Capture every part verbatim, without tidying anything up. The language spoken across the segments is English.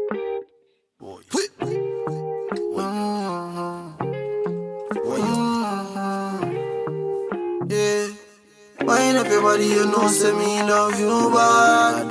Boy. Mm-hmm. Boy. Mm-hmm. Yeah. Wind up your body, you know, say me love you bad.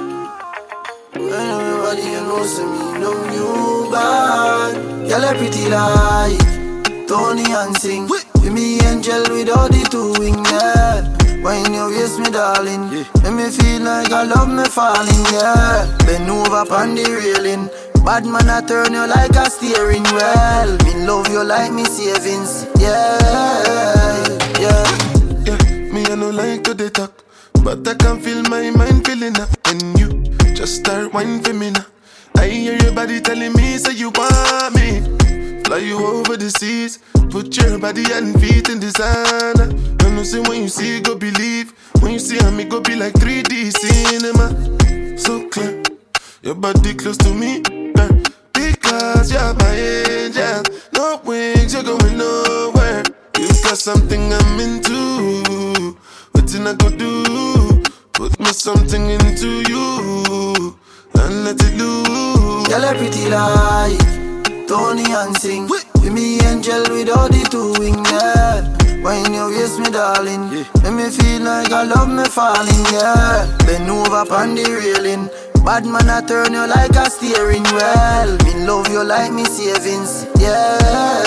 Wind up your body, you know, say me love you bad. Girl, you pretty like Tony and sing. Be me angel with all the two wings, yeah. Wine your waist, me darling, yeah. Make me feel like I love me falling, yeah. Bend over upon the railing. Bad man, I turn you like a steering wheel. Me love you like me savings, yeah, yeah. Yeah, me I no like to dey talk, but I can feel my mind feeling up. And you just start whining for me now. I hear your body telling me, say you want me. Fly you over the seas, put your body and feet in designer. I know say when you see, go believe. When you see me, go be like three D cinema. So clear, your body close to me, girl, because you're my angel. No wings, you're going nowhere. You got something I'm into. What I go do? Put me something into you and let it loose. Girl, you pretty like Tony and sing. Be me angel with all the two wings, yeah. Wine your waist, me darling, yeah. Make me feel like I love me falling, yeah. Bend over upon the railing. Bad man, I turn you like a steering wheel. Me love you like me savings, yeah,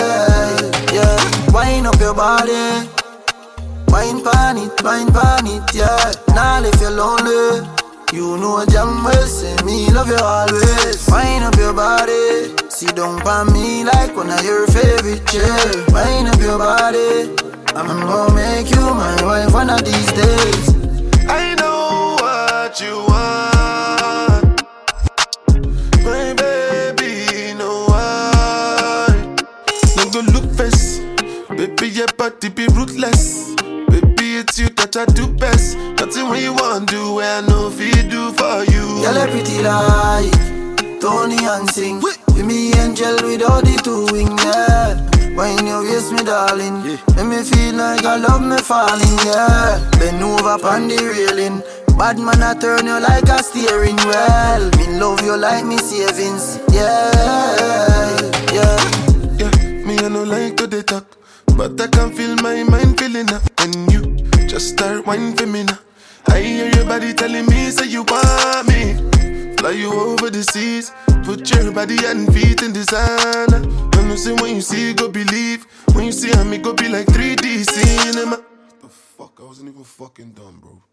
yeah. Wine up your body, wine pan it, wine pan it, yeah. Now if you're lonely, you know damn well, say me love you always. Wine up your body, sit down pan me like one of your favorite chair. Wine up your body, I'm gonna make you my wife one of these days. I know what you want, my baby, no why. No go look face, baby, your body be ruthless. Baby, it's you that I do best. Nothing when you want do, where I know if you do for you. Girl, you pretty like Tony and sing. Be me angel with all the two wings, yeah. Wine your waist, me darling, yeah. Make me feel like I love me falling, yeah. Bend over upon the railing. Bad man, I turn you like a steering wheel. Me love you like me savings, yeah, yeah. Yeah, me I no like to dey talk, but I can feel my mind feeling up. And you just start whining for me now. I hear your body telling me, say you want me. Fly you over the seas, put your body and feet in designer. I know say when you see, go believe. When you see me, go be like three D cinema. The fuck, I wasn't even fucking dumb, bro.